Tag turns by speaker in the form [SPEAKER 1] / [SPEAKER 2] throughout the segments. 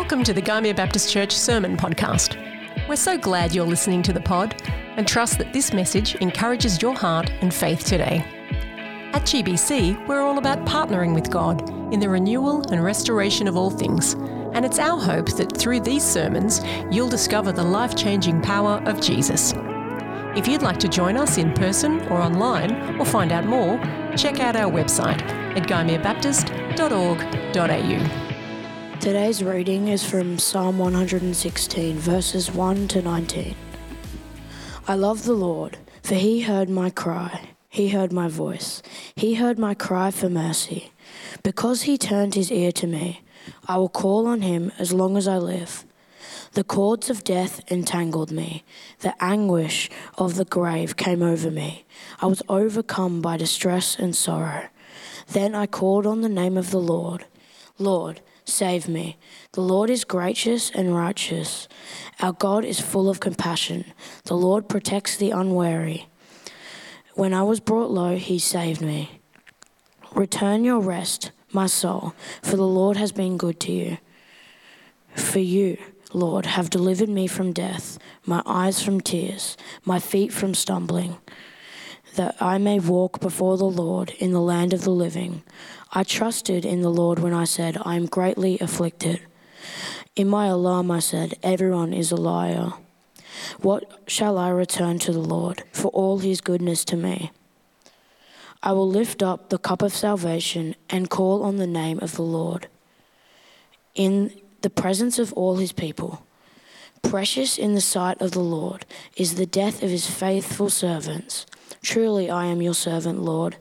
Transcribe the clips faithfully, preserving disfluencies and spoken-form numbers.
[SPEAKER 1] Welcome to the Gymea Baptist Church Sermon Podcast. We're so glad you're listening to the pod and trust that this message encourages your heart and faith today. At G B C, we're all about partnering with God in the renewal and restoration of all things, and it's our hope that through these sermons, you'll discover the life-changing power of Jesus. If you'd like to join us in person or online or find out more, check out our website at gymea baptist dot org dot a u.
[SPEAKER 2] Today's reading is from Psalm one hundred sixteen, verses one to nineteen. I love the Lord, for he heard my cry. He heard my voice. He heard my cry for mercy. Because he turned his ear to me, I will call on him as long as I live. The cords of death entangled me. The anguish of the grave came over me. I was overcome by distress and sorrow. Then I called on the name of the Lord. Lord, save me. The Lord is gracious and righteous. Our God is full of compassion. The Lord protects the unwary. When I was brought low, he saved me. Return your rest, my soul, for the Lord has been good to you. For you, Lord, have delivered me from death, my eyes from tears, my feet from stumbling, that I may walk before the Lord in the land of the living. I trusted in the Lord when I said, I am greatly afflicted. In my alarm I said, everyone is a liar. What shall I return to the Lord for all his goodness to me? I will lift up the cup of salvation and call on the name of the Lord in the presence of all his people. Precious in the sight of the Lord is the death of his faithful servants. Truly I am your servant, Lord.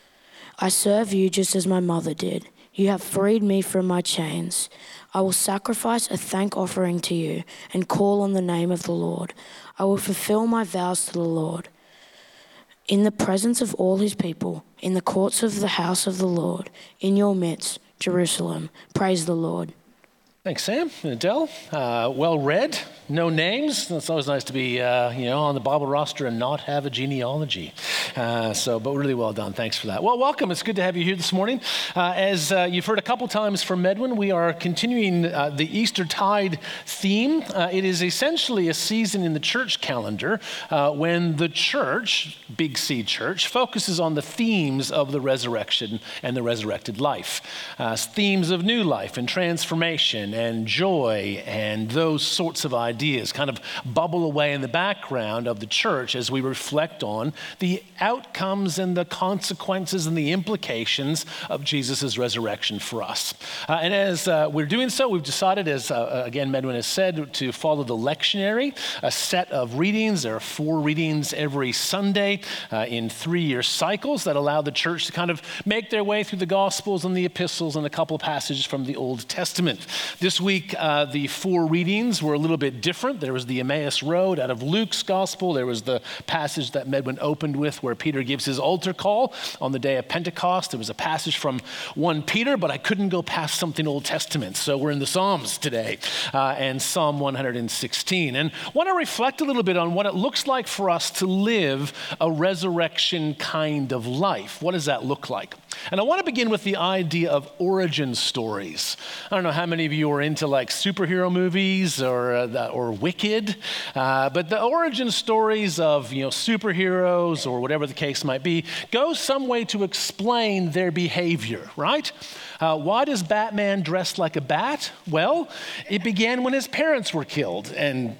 [SPEAKER 2] I serve you just as my mother did. You have freed me from my chains. I will sacrifice a thank offering to you and call on the name of the Lord. I will fulfill my vows to the Lord. In the presence of all his people, in the courts of the house of the Lord, in your midst, Jerusalem, praise the Lord.
[SPEAKER 3] Thanks, Sam and Adele. Uh, well read, no names. It's always nice to be, uh, you know, on the Bible roster and not have a genealogy. Uh, so, but really well done. Thanks for that. Well, welcome. It's good to have you here this morning. Uh, as uh, you've heard a couple times from Medwin, we are continuing uh, the Eastertide theme. Uh, it is essentially a season in the church calendar uh, when the church, Big C Church, focuses on the themes of the resurrection and the resurrected life. Uh, themes of new life and transformation and joy and those sorts of ideas kind of bubble away in the background of the church as we reflect on the outcomes and the consequences and the implications of Jesus' resurrection for us. Uh, and as uh, we're doing so, we've decided, as uh, again Medwin has said, to follow the lectionary, a set of readings. There are four readings every Sunday uh, in three-year cycles that allow the church to kind of make their way through the Gospels and the epistles and a couple passages from the Old Testament. This week, uh, the four readings were a little bit different. There was the Emmaus Road out of Luke's Gospel. There was the passage that Medwin opened with where Peter gives his altar call on the day of Pentecost. There was a passage from First Peter, but I couldn't go past something Old Testament. So we're in the Psalms today uh, and Psalm one hundred sixteen. And want to reflect a little bit on what it looks like for us to live a resurrection kind of life. What does that look like? And I want to begin with the idea of origin stories. I don't know how many of you are into like superhero movies or uh, the, or Wicked, uh, but the origin stories of, you know, superheroes or whatever the case might be go some way to explain their behavior, right? Uh, why does Batman dress like a bat? Well, it began when his parents were killed, and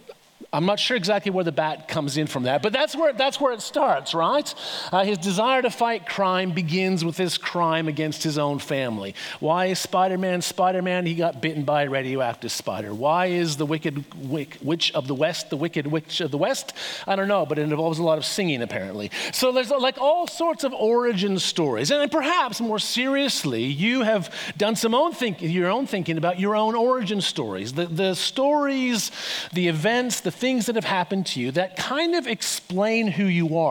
[SPEAKER 3] I'm not sure exactly where the bat comes in from that, but that's where that's where it starts, right? Uh, his desire to fight crime begins with his crime against his own family. Why is Spider-Man Spider-Man? He got bitten by a radioactive spider. Why is the wicked wick, witch of the West the wicked witch of the West? I don't know, but it involves a lot of singing apparently. So there's like all sorts of origin stories, and then perhaps more seriously, you have done some own think, your own thinking about your own origin stories, the the stories, the events, the things that have happened to you that kind of explain who you are.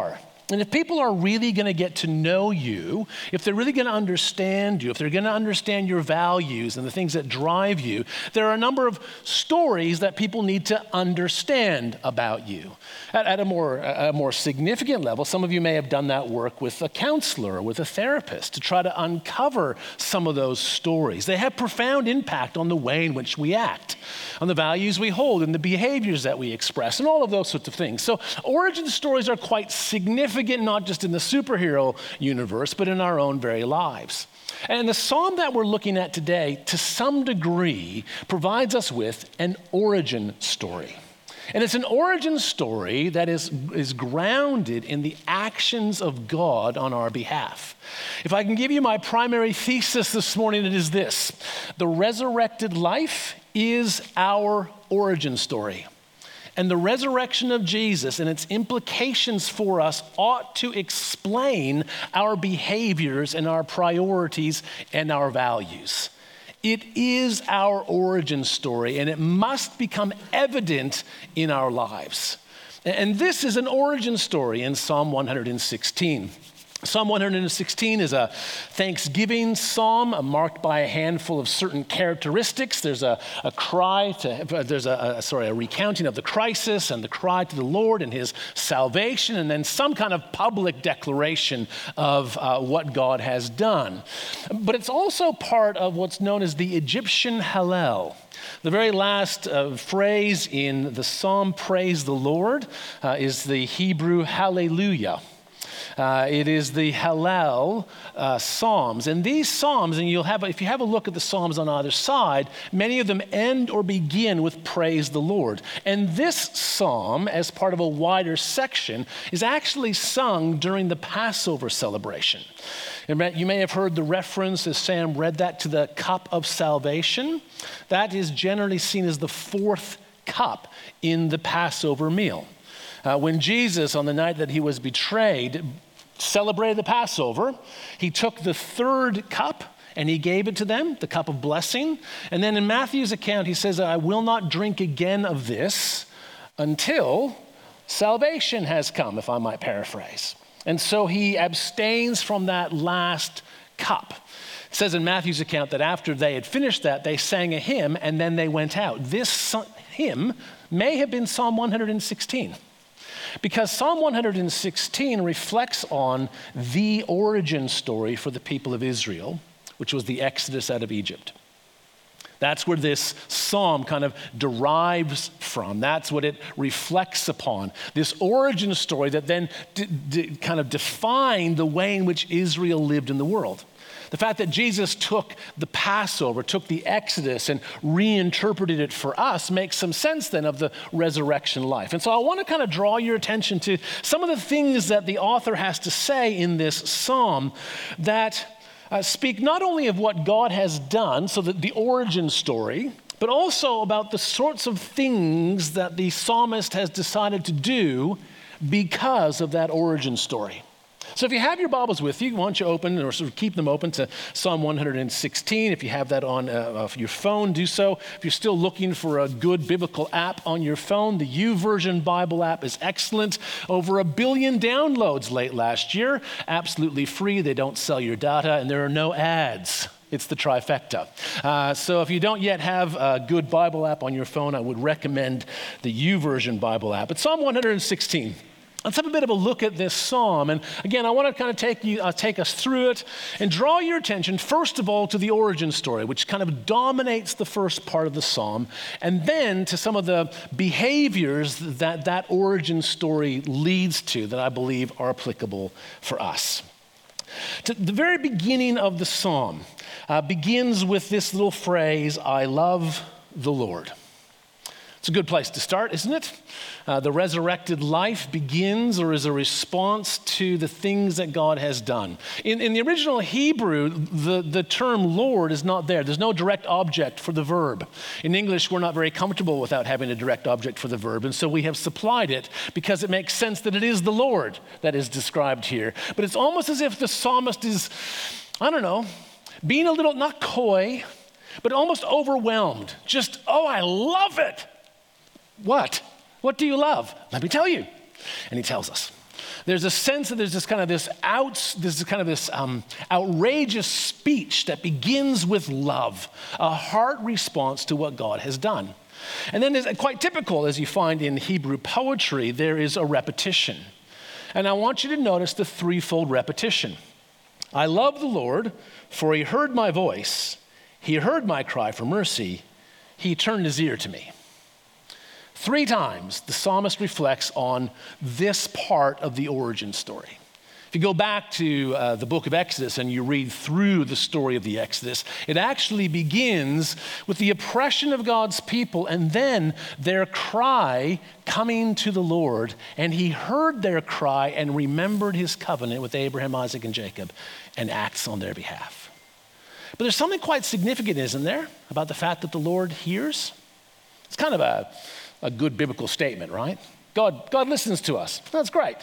[SPEAKER 3] And if people are really going to get to know you, if they're really going to understand you, if they're going to understand your values and the things that drive you, there are a number of stories that people need to understand about you. At, at a more a more significant level, some of you may have done that work with a counselor or with a therapist to try to uncover some of those stories. They have profound impact on the way in which we act, on the values we hold and the behaviors that we express, and all of those sorts of things. So origin stories are quite significant. Not just in the superhero universe, but in our own very lives. And the psalm that we're looking at today, to some degree, provides us with an origin story. And it's an origin story that is, is grounded in the actions of God on our behalf. If I can give you my primary thesis this morning, it is this: the resurrected life is our origin story. And the resurrection of Jesus and its implications for us ought to explain our behaviors and our priorities and our values. It is our origin story, and it must become evident in our lives. And this is an origin story in Psalm one hundred sixteen. Psalm one hundred sixteen is a thanksgiving psalm marked by a handful of certain characteristics. There's a, a cry to, there's a, a, sorry, a recounting of the crisis and the cry to the Lord and his salvation, and then some kind of public declaration of uh, what God has done. But it's also part of what's known as the Egyptian Hallel. The very last uh, phrase in the psalm, Praise the Lord, uh, is the Hebrew Hallelujah. Uh, it is the Hallel uh, Psalms. And these Psalms, and you'll have, if you have a look at the Psalms on either side, many of them end or begin with praise the Lord. And this Psalm, as part of a wider section, is actually sung during the Passover celebration. You may have heard the reference, as Sam read that, to the cup of salvation. That is generally seen as the fourth cup in the Passover meal. Uh, when Jesus, on the night that he was betrayed, celebrated the Passover, he took the third cup and he gave it to them, the cup of blessing. And then in Matthew's account, he says, I will not drink again of this until salvation has come, if I might paraphrase. And so he abstains from that last cup. It says in Matthew's account that after they had finished that, they sang a hymn and then they went out. This hymn may have been Psalm one hundred sixteen. Because Psalm one hundred sixteen reflects on the origin story for the people of Israel, which was the Exodus out of Egypt. That's where this psalm kind of derives from. That's what it reflects upon. This origin story that then d- d- kind of defined the way in which Israel lived in the world. The fact that Jesus took the Passover, took the Exodus, and reinterpreted it for us makes some sense then of the resurrection life. And so I want to kind of draw your attention to some of the things that the author has to say in this psalm that uh, speak not only of what God has done, so that the origin story, but also about the sorts of things that the psalmist has decided to do because of that origin story. So if you have your Bibles with you, why don't you open or sort of keep them open to Psalm one hundred sixteen. If you have that on uh, your phone, do so. If you're still looking for a good biblical app on your phone, the YouVersion Bible app is excellent. Over a billion downloads late last year, absolutely free. They don't sell your data, and there are no ads. It's the trifecta. Uh, so if you don't yet have a good Bible app on your phone, I would recommend the YouVersion Bible app. But Psalm one hundred sixteen. Let's have a bit of a look at this psalm. And again, I want to kind of take you, uh, take us through it and draw your attention, first of all, to the origin story, which kind of dominates the first part of the psalm, and then to some of the behaviors that that origin story leads to that I believe are applicable for us. To the very beginning of the psalm uh, begins with this little phrase, I love the Lord. It's a good place to start, isn't it? Uh, the resurrected life begins or is a response to the things that God has done. In, in the original Hebrew, the, the term Lord is not there. There's no direct object for the verb. In English, we're not very comfortable without having a direct object for the verb, and so we have supplied it because it makes sense that it is the Lord that is described here. But it's almost as if the psalmist is, I don't know, being a little, not coy, but almost overwhelmed. Just, oh, I love it. What? What do you love? Let me tell you. And he tells us. There's a sense that there's this kind of this out, this kind of this um, outrageous speech that begins with love, a heart response to what God has done. And then, it's quite typical, as you find in Hebrew poetry, there is a repetition. And I want you to notice the threefold repetition. I love the Lord, for he heard my voice. He heard my cry for mercy. He turned his ear to me. Three times the psalmist reflects on this part of the origin story. If you go back to uh, the book of Exodus and you read through the story of the Exodus, it actually begins with the oppression of God's people and then their cry coming to the Lord. And he heard their cry and remembered his covenant with Abraham, Isaac, and Jacob and acts on their behalf. But there's something quite significant, isn't there, about the fact that the Lord hears? It's kind of a, a good biblical statement, right? God, God listens to us. That's great.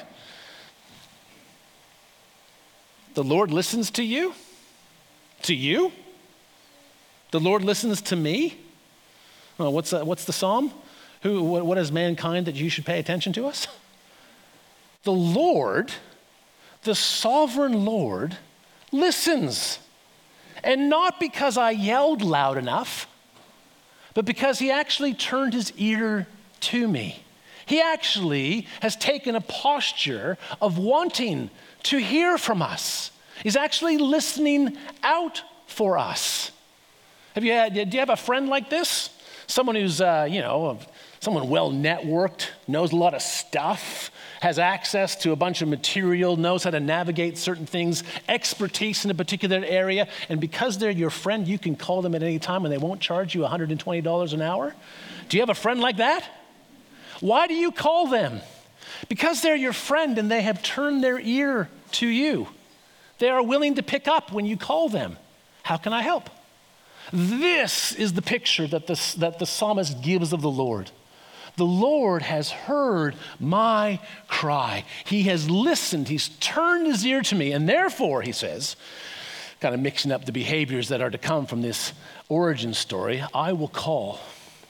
[SPEAKER 3] The Lord listens to you? To you? The Lord listens to me? Oh, what's, uh, what's the psalm? Who, what, what is mankind that you should pay attention to us? The Lord, the sovereign Lord, listens. And not because I yelled loud enough, but because he actually turned his ear to me. He actually has taken a posture of wanting to hear from us. He's actually listening out for us. Have you had, do you have a friend like this? Someone who's, uh, you know, someone well networked, knows a lot of stuff, has access to a bunch of material, knows how to navigate certain things, expertise in a particular area, and because they're your friend, you can call them at any time and they won't charge you one hundred twenty dollars an hour? Do you have a friend like that? Why do you call them? Because they're your friend and they have turned their ear to you. They are willing to pick up when you call them. How can I help? This is the picture that the, that the psalmist gives of the Lord. The Lord has heard my cry. He has listened. He's turned his ear to me. And therefore, he says, kind of mixing up the behaviors that are to come from this origin story, I will call.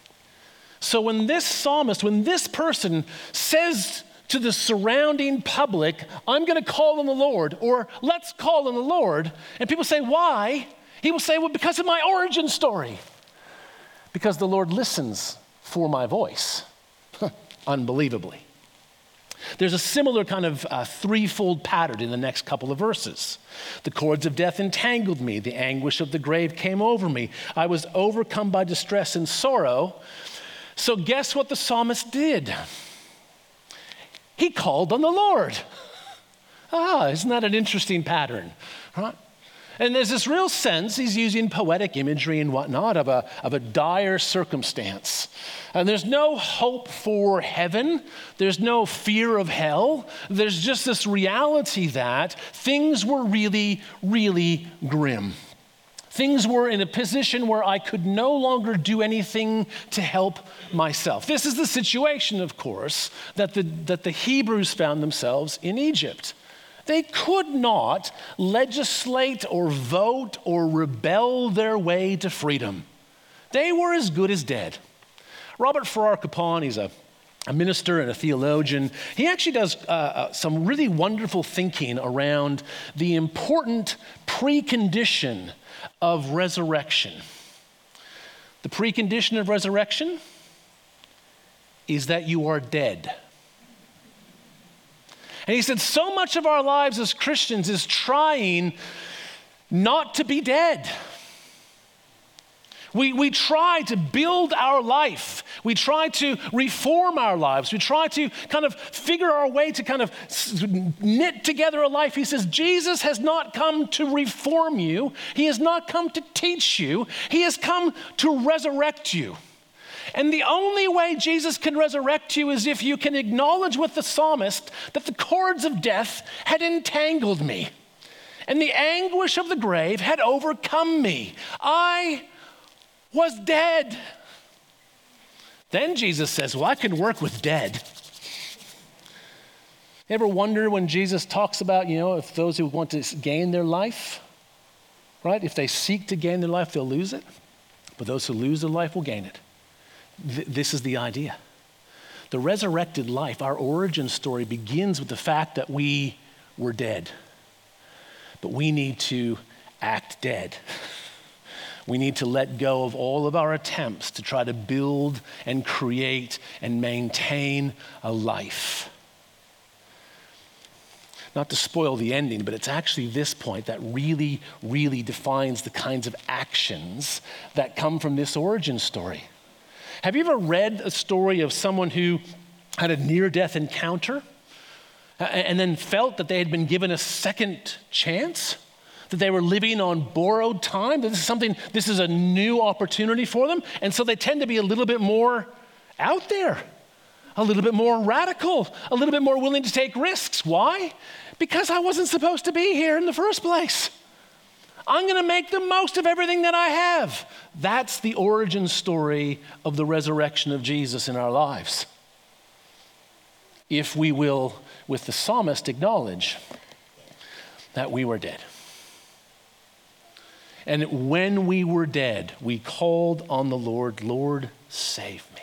[SPEAKER 3] So when this psalmist, when this person says to the surrounding public, I'm going to call on the Lord, or let's call on the Lord, and people say, why? He will say, well, because of my origin story. Because the Lord listens for my voice. Unbelievably. There's a similar kind of uh, threefold pattern in the next couple of verses. The cords of death entangled me. The anguish of the grave came over me. I was overcome by distress and sorrow. So guess what the psalmist did? He called on the Lord. Ah, isn't that an interesting pattern? Right? And there's this real sense, he's using poetic imagery and whatnot, of a, of a dire circumstance. And there's no hope for heaven. There's no fear of hell. There's just this reality that things were really, really grim. Things were in a position where I could no longer do anything to help myself. This is the situation, of course, that the, that the Hebrews found themselves in Egypt. They could not legislate or vote or rebel their way to freedom. They were as good as dead. Robert Farrar Capon, he's a, a minister and a theologian. He actually does uh, uh, some really wonderful thinking around the important precondition of resurrection. The precondition of resurrection is that you are dead. And he said, so much of our lives as Christians is trying not to be dead. We, we try to build our life. We try to reform our lives. We try to kind of figure our way to kind of knit together a life. He says, Jesus has not come to reform you. He has not come to teach you. He has come to resurrect you. And the only way Jesus can resurrect you is if you can acknowledge with the psalmist that the cords of death had entangled me and the anguish of the grave had overcome me. I was dead. Then Jesus says, well, I can work with dead. You ever wonder when Jesus talks about, you know, if those who want to gain their life, right? If they seek to gain their life, they'll lose it. But those who lose their life will gain it. Th- this is the idea. The resurrected life, our origin story, begins with the fact that we were dead. But we need to act dead. We need to let go of all of our attempts to try to build and create and maintain a life. Not to spoil the ending, but it's actually this point that really, really defines the kinds of actions that come from this origin story. Have you ever read a story of someone who had a near-death encounter and then felt that they had been given a second chance? That they were living on borrowed time? That this is something, this is a new opportunity for them? And so they tend to be a little bit more out there, a little bit more radical, a little bit more willing to take risks. Why? Because I wasn't supposed to be here in the first place. I'm going to make the most of everything that I have. That's the origin story of the resurrection of Jesus in our lives. If we will, with the psalmist, acknowledge that we were dead. And when we were dead, we called on the Lord, Lord, save me.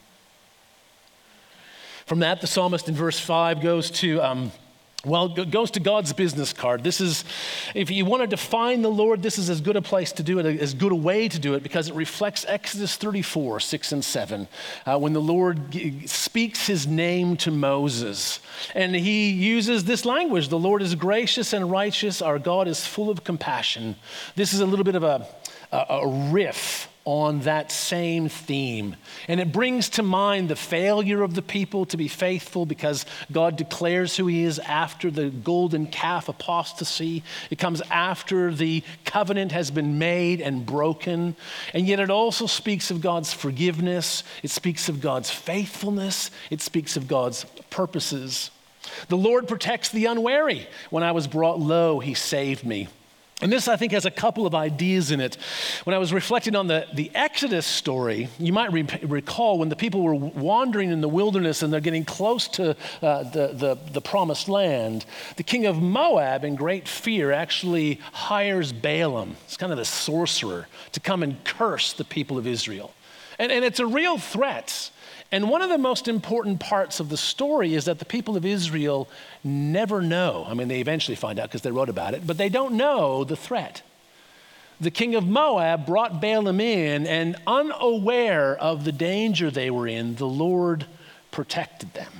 [SPEAKER 3] From that, the psalmist in verse five goes to, um, well, goes to God's business card. This is, if you want to define the Lord, this is as good a place to do it, as good a way to do it, because it reflects Exodus thirty-four, six and seven, uh, when the Lord g- speaks his name to Moses. And he uses this language: the Lord is gracious and righteous, our God is full of compassion. This is a little bit of a, a, a riff on that same theme. And it brings to mind the failure of the people to be faithful because God declares who he is after the golden calf apostasy. It comes after the covenant has been made and broken. And yet it also speaks of God's forgiveness. It speaks of God's faithfulness. It speaks of God's purposes. The Lord protects the unwary. When I was brought low, he saved me. And this, I think, has a couple of ideas in it. When I was reflecting on the, the Exodus story, you might re- recall when the people were wandering in the wilderness and they're getting close to uh, the, the, the promised land, the king of Moab, in great fear, actually hires Balaam, it's kind of a sorcerer, to come and curse the people of Israel. And, and it's a real threat. And one of the most important parts of the story is that the people of Israel never know. I mean, they eventually find out because they wrote about it, but they don't know the threat. The king of Moab brought Balaam in, and unaware of the danger they were in, the Lord protected them.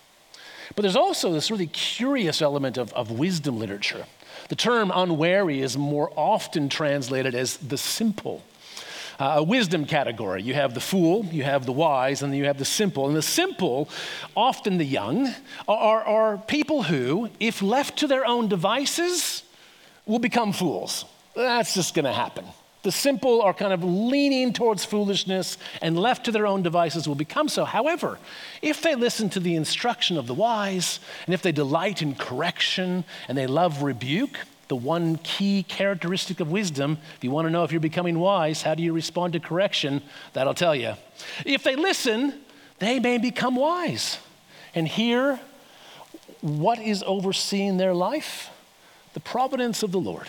[SPEAKER 3] But there's also this really curious element of, of wisdom literature. The term unwary is more often translated as the simple. Uh, a wisdom category. You have the fool, you have the wise, and then you have the simple. And the simple, often the young, are, are people who, if left to their own devices, will become fools. That's just going to happen. The simple are kind of leaning towards foolishness, and left to their own devices will become so. However, if they listen to the instruction of the wise, and if they delight in correction, and they love rebuke, the one key characteristic of wisdom, if you want to know if you're becoming wise, how do you respond to correction? That'll tell you. If they listen, they may become wise. And here, what is overseeing their life? The providence of the Lord.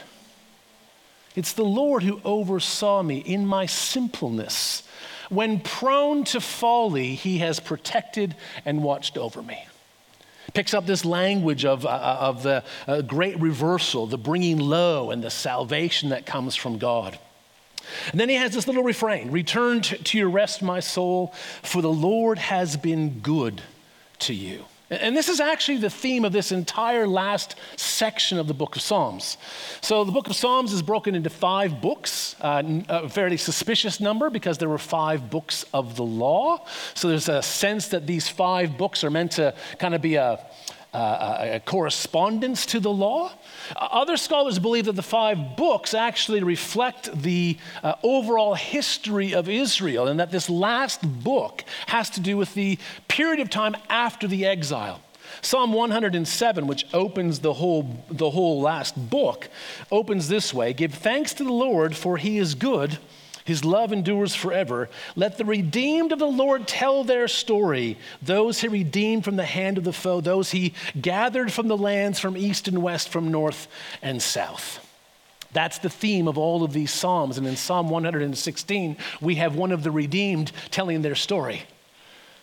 [SPEAKER 3] It's the Lord who oversaw me in my simpleness. When prone to folly, he has protected and watched over me. Picks up this language of, uh, of the uh, great reversal, the bringing low, and the salvation that comes from God. And then he has this little refrain: return to, to your rest, my soul, for the Lord has been good to you. And this is actually the theme of this entire last section of the book of Psalms. So the book of Psalms is broken into five books, uh, a fairly suspicious number because there were five books of the law. So there's a sense that these five books are meant to kind of be a, a, a correspondence to the law. Other scholars believe that the five books actually reflect the uh, overall history of Israel, and that this last book has to do with the period of time after the exile. Psalm one hundred seven, which opens the whole, the whole last book, opens this way: give thanks to the Lord, for he is good. His love endures forever. Let the redeemed of the Lord tell their story, those he redeemed from the hand of the foe, those he gathered from the lands from east and west, from north and south. That's the theme of all of these Psalms. And in Psalm one hundred sixteen, we have one of the redeemed telling their story.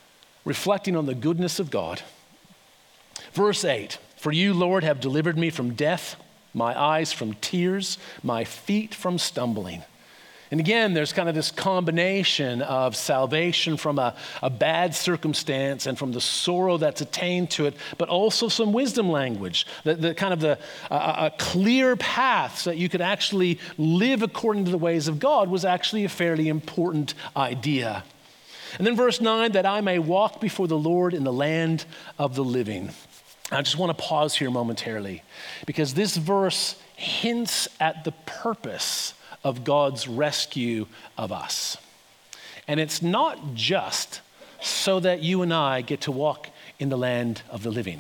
[SPEAKER 3] reflecting on the goodness of God. Verse eight, for you, Lord, have delivered me from death, my eyes from tears, my feet from stumbling. And again, there's kind of this combination of salvation from a, a bad circumstance and from the sorrow that's attained to it, but also some wisdom language, the, the kind of the uh, a clear path so that you could actually live according to the ways of God was actually a fairly important idea. And then verse nine, that I may walk before the Lord in the land of the living. I just want to pause here momentarily because this verse hints at the purpose of God's rescue of us. And it's not just so that you and I get to walk in the land of the living.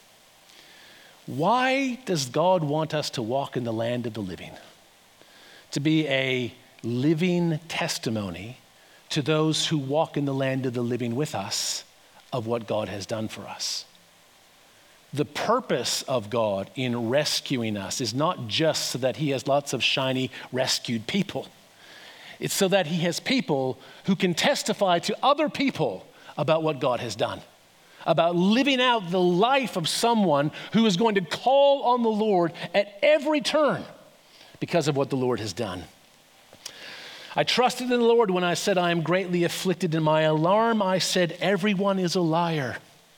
[SPEAKER 3] Why does God want us to walk in the land of the living? To be a living testimony to those who walk in the land of the living with us of what God has done for us. The purpose of God in rescuing us is not just so that he has lots of shiny rescued people. It's so that he has people who can testify to other people about what God has done, about living out the life of someone who is going to call on the Lord at every turn because of what the Lord has done. I trusted in the Lord when I said, I am greatly afflicted. In my alarm, I said, everyone is a liar.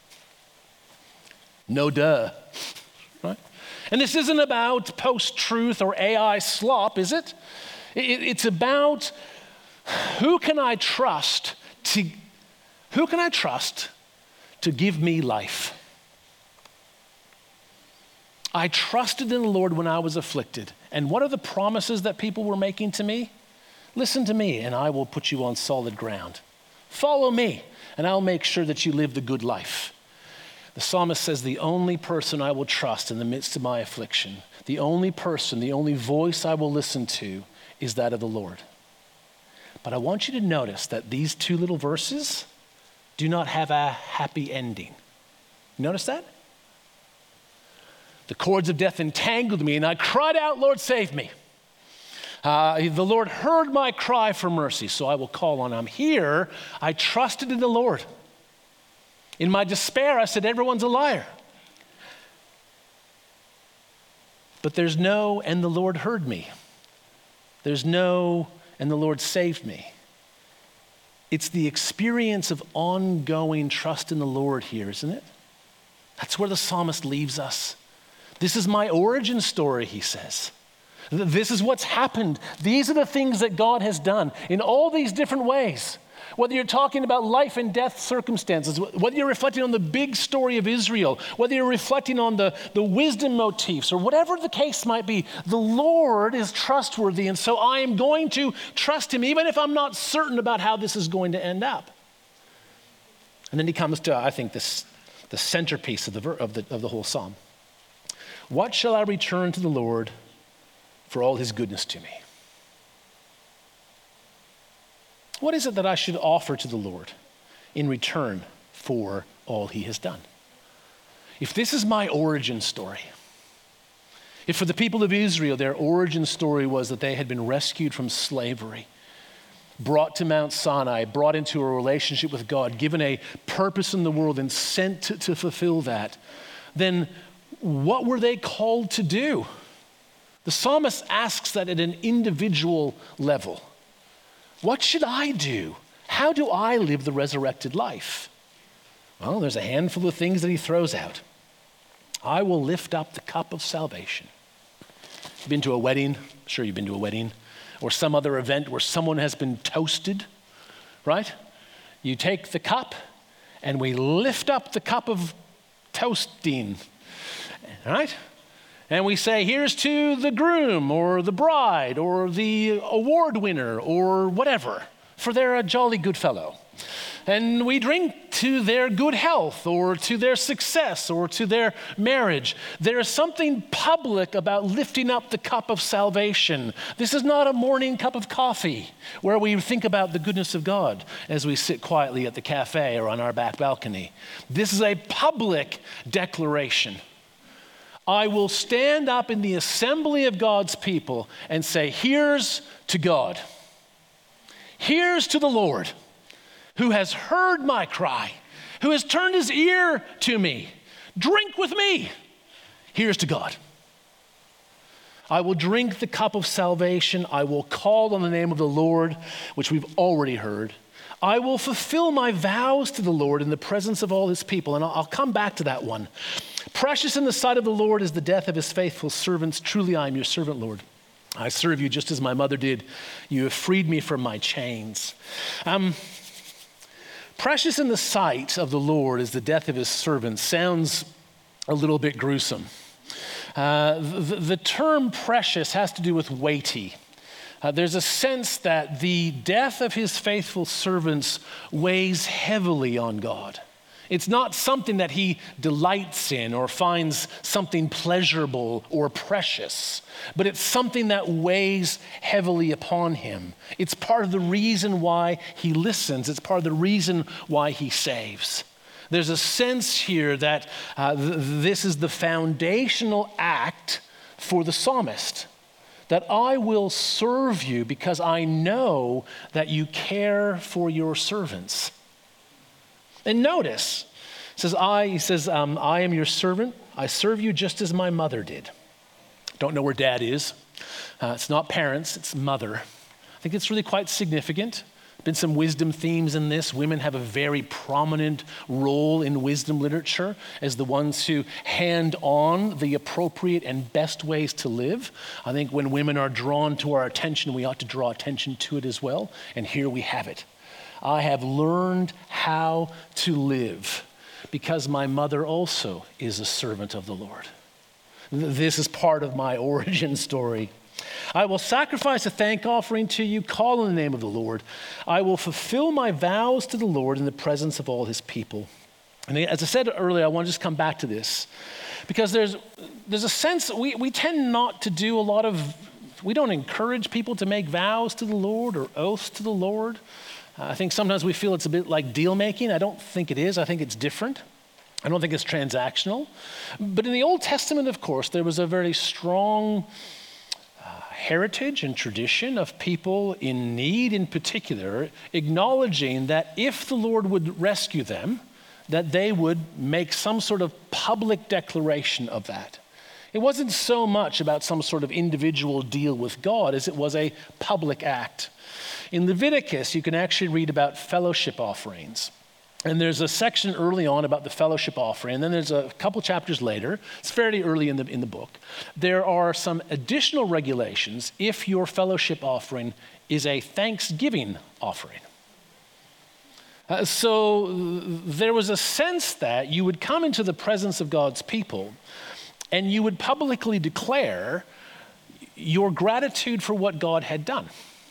[SPEAKER 3] No duh, right? And this isn't about post-truth or A I slop, is it? It's about who can I trust to, who can I trust to give me life? I trusted in the Lord when I was afflicted. And what are the promises that people were making to me? Listen to me and I will put you on solid ground. Follow me and I'll make sure that you live the good life. The psalmist says, the only person I will trust in the midst of my affliction, the only person, the only voice I will listen to is that of the Lord. But I want you to notice that these two little verses do not have a happy ending. Notice that? The cords of death entangled me and I cried out, Lord, save me. Uh, the Lord heard my cry for mercy, so I will call on him. Here, I trusted in the Lord. In my despair, I said, everyone's a liar. But there's no, and the Lord heard me. There's no, and the Lord saved me. It's the experience of ongoing trust in the Lord here, isn't it? That's where the psalmist leaves us. This is my origin story, he says. This is what's happened. These are the things that God has done in all these different ways. Whether you're talking about life and death circumstances, whether you're reflecting on the big story of Israel, whether you're reflecting on the, the wisdom motifs, or whatever the case might be, the Lord is trustworthy, and so I am going to trust him, even if I'm not certain about how this is going to end up. And then he comes to, I think, this the centerpiece of the, of the, of the whole psalm. What shall I return to the Lord for all his goodness to me? What is it that I should offer to the Lord in return for all he has done? If this is my origin story, if for the people of Israel, their origin story was that they had been rescued from slavery, brought to Mount Sinai, brought into a relationship with God, given a purpose in the world and sent to, to fulfill that, then what were they called to do? The psalmist asks that at an individual level. What should I do? How do I live the resurrected life? Well, there's a handful of things that he throws out. I will lift up the cup of salvation. You've been to a wedding? I'm sure you've been to a wedding. Or some other event where someone has been toasted, right? You take the cup and we lift up the cup of toasting, right? And we say, here's to the groom or the bride or the award winner or whatever, for they're a jolly good fellow. And we drink to their good health or to their success or to their marriage. There is something public about lifting up the cup of salvation. This is not a morning cup of coffee where we think about the goodness of God as we sit quietly at the cafe or on our back balcony. This is a public declaration. I will stand up in the assembly of God's people and say, here's to God. Here's to the Lord, who has heard my cry, who has turned his ear to me. Drink with me. Here's to God. I will drink the cup of salvation. I will call on the name of the Lord, which we've already heard. I will fulfill my vows to the Lord in the presence of all his people. And I'll, I'll come back to that one. Precious in the sight of the Lord is the death of his faithful servants. Truly, I am your servant, Lord. I serve you just as my mother did. You have freed me from my chains. Um, precious in the sight of the Lord is the death of his servants. Sounds a little bit gruesome. Uh, the, the term precious has to do with weighty. Uh, there's a sense that the death of his faithful servants weighs heavily on God. It's not something that he delights in or finds something pleasurable or precious, but it's something that weighs heavily upon him. It's part of the reason why he listens. It's part of the reason why he saves. There's a sense here that uh, th- this is the foundational act for the psalmist, that I will serve you because I know that you care for your servants. And notice, it says, I, he says, um, I am your servant. I serve you just as my mother did. Don't know where dad is. Uh, it's not parents, it's mother. I think it's really quite significant. Been some wisdom themes in this. Women have a very prominent role in wisdom literature as the ones who hand on the appropriate and best ways to live. I think when women are drawn to our attention, we ought to draw attention to it as well. And here we have it. I have learned how to live because my mother also is a servant of the Lord. This is part of my origin story. I will sacrifice a thank offering to you, call on the name of the Lord. I will fulfill my vows to the Lord in the presence of all his people. And as I said earlier, I want to just come back to this because there's there's a sense that we, we tend not to do a lot of, we don't encourage people to make vows to the Lord or oaths to the Lord. Uh, I think sometimes we feel it's a bit like deal making. I don't think it is. I think it's different. I don't think it's transactional. But in the Old Testament, of course, there was a very strong heritage and tradition of people in need in particular, acknowledging that if the Lord would rescue them, that they would make some sort of public declaration of that. It wasn't so much about some sort of individual deal with God as it was a public act. In Leviticus, you can actually read about fellowship offerings. And there's a section early on about the fellowship offering, and then there's a couple chapters later, it's fairly early in the, in the book, there are some additional regulations if your fellowship offering is a thanksgiving offering. Uh, so there was a sense that you would come into the presence of God's people and you would publicly declare your gratitude for what God had done.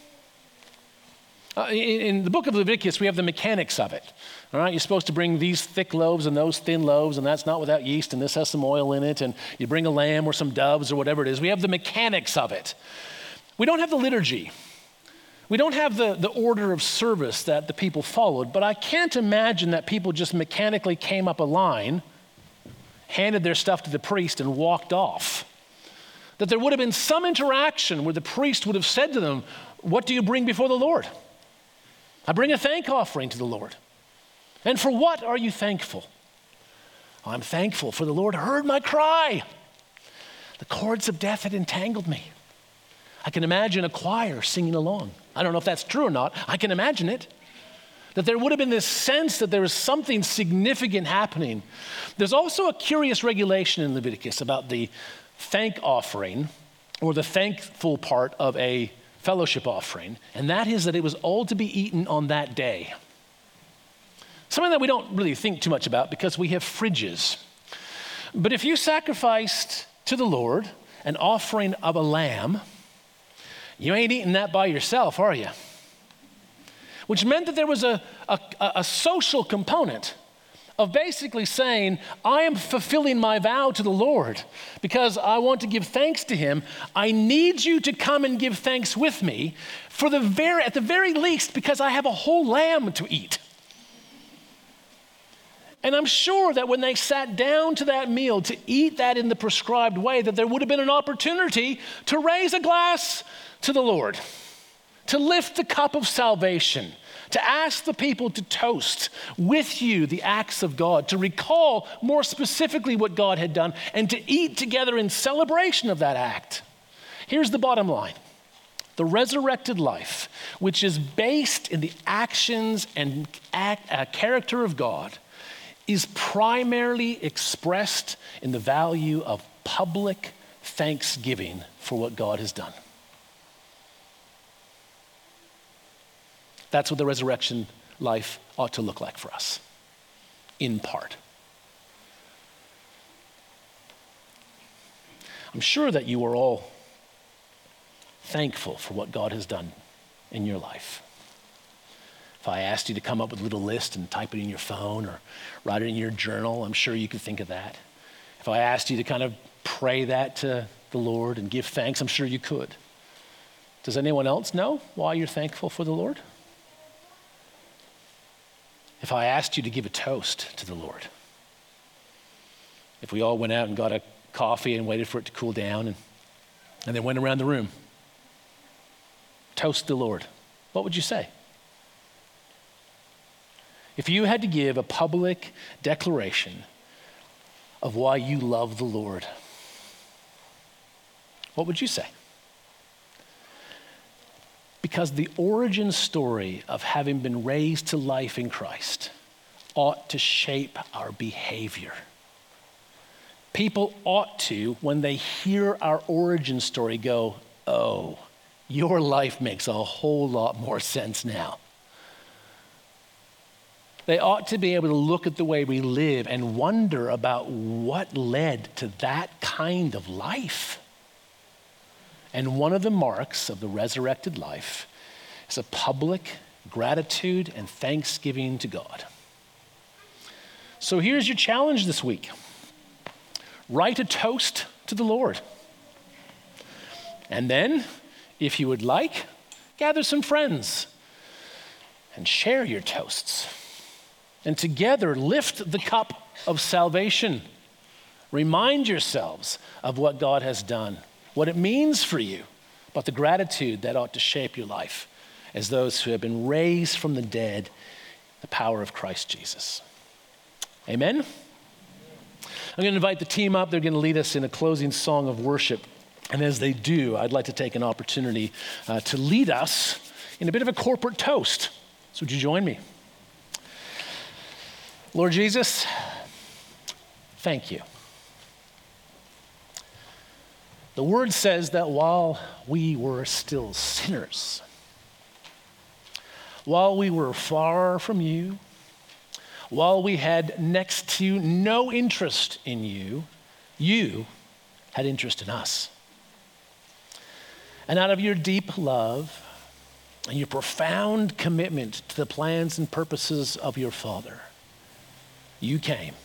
[SPEAKER 3] Uh, in, in the book of Leviticus, we have the mechanics of it. All right, you're supposed to bring these thick loaves and those thin loaves, and that's not without yeast, and this has some oil in it, and you bring a lamb or some doves or whatever it is. We have the mechanics of it. We don't have the liturgy. We don't have the, the order of service that the people followed, but I can't imagine that people just mechanically came up a line, handed their stuff to the priest, and walked off. That there would have been some interaction where the priest would have said to them, what do you bring before the Lord? I bring a thank offering to the Lord. And for what are you thankful? I'm thankful for the Lord heard my cry. The cords of death had entangled me. I can imagine a choir singing along. I don't know if that's true or not. I can imagine it. That there would have been this sense that there was something significant happening. There's also a curious regulation in Leviticus about the thank offering or the thankful part of a fellowship offering, and that is that it was all to be eaten on that day. Something that we don't really think too much about because we have fridges. But if you sacrificed to the Lord an offering of a lamb, you ain't eating that by yourself, are you? Which meant that there was a, a, a social component of basically saying, I am fulfilling my vow to the Lord because I want to give thanks to him. I need you to come and give thanks with me for the very, at the very least, because I have a whole lamb to eat. And I'm sure that when they sat down to that meal to eat that in the prescribed way, that there would have been an opportunity to raise a glass to the Lord, to lift the cup of salvation, to ask the people to toast with you the acts of God, to recall more specifically what God had done, and to eat together in celebration of that act. Here's the bottom line. The resurrected life, which is based in the actions and act, uh, character of God, is primarily expressed in the value of public thanksgiving for what God has done. That's what the resurrection life ought to look like for us, in part. I'm sure that you are all thankful for what God has done in your life. If I asked you to come up with a little list and type it in your phone or write it in your journal, I'm sure you could think of that. If I asked you to kind of pray that to the Lord and give thanks, I'm sure you could. Does anyone else know why you're thankful for the Lord? If I asked you to give a toast to the Lord, if we all went out and got a coffee and waited for it to cool down and, and then went around the room, toast the Lord, what would you say? If you had to give a public declaration of why you love the Lord, what would you say? Because the origin story of having been raised to life in Christ ought to shape our behavior. People ought to, when they hear our origin story, go, oh, your life makes a whole lot more sense now. They ought to be able to look at the way we live and wonder about what led to that kind of life. And one of the marks of the resurrected life is a public gratitude and thanksgiving to God. So here's your challenge this week. Write a toast to the Lord. And then, if you would like, gather some friends and share your toasts. And together lift the cup of salvation. Remind yourselves of what God has done, what it means for you, but the gratitude that ought to shape your life as those who have been raised from the dead, the power of Christ Jesus. Amen? I'm going to invite the team up. They're going to lead us in a closing song of worship. And as they do, I'd like to take an opportunity uh, to lead us in a bit of a corporate toast. So would you join me? Lord Jesus, thank you. The word says that while we were still sinners, while we were far from you, while we had next to no interest in you, you had interest in us. And out of your deep love and your profound commitment to the plans and purposes of your Father, you came.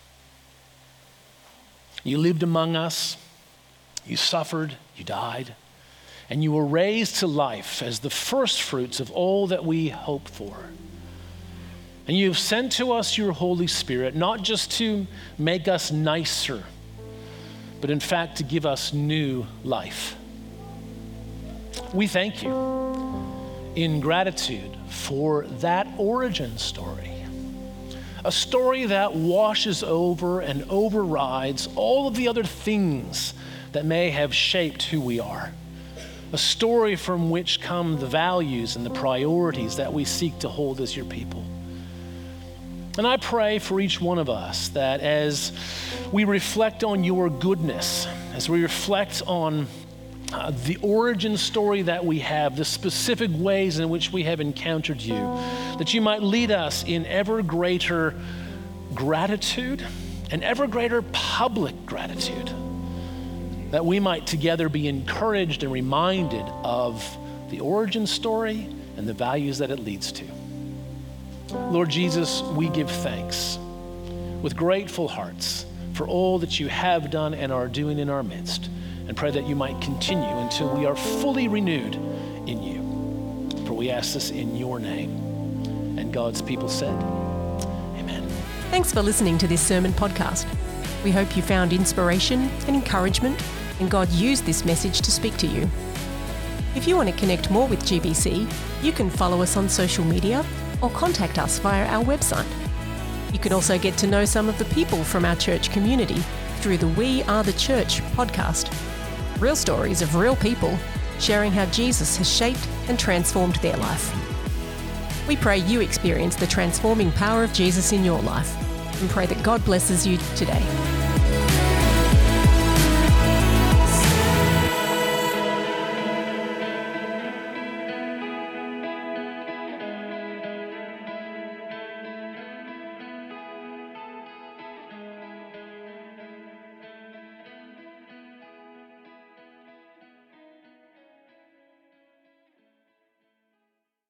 [SPEAKER 3] You lived among us. You suffered. You died. And you were raised to life as the first fruits of all that we hope for. And you have sent to us your Holy Spirit, not just to make us nicer, but in fact to give us new life. We thank you in gratitude for that origin story. A story that washes over and overrides all of the other things that may have shaped who we are. A story from which come the values and the priorities that we seek to hold as your people. And I pray for each one of us that as we reflect on your goodness, as we reflect on uh, the origin story that we have, the specific ways in which we have encountered you, that you might lead us in ever greater gratitude and ever greater public gratitude, that we might together be encouraged and reminded of the origin story and the values that it leads to. Lord Jesus, we give thanks with grateful hearts for all that you have done and are doing in our midst, and pray that you might continue until we are fully renewed in you. For we ask this in your name. And God's people said, amen.
[SPEAKER 1] Thanks for listening to this sermon podcast. We hope you found inspiration and encouragement, and God used this message to speak to you. If you want to connect more with G B C, you can follow us on social media or contact us via our website. You can also get to know some of the people from our church community through the We Are the Church podcast. Real stories of real people sharing how Jesus has shaped and transformed their life. We pray you experience the transforming power of Jesus in your life and pray that God blesses you today.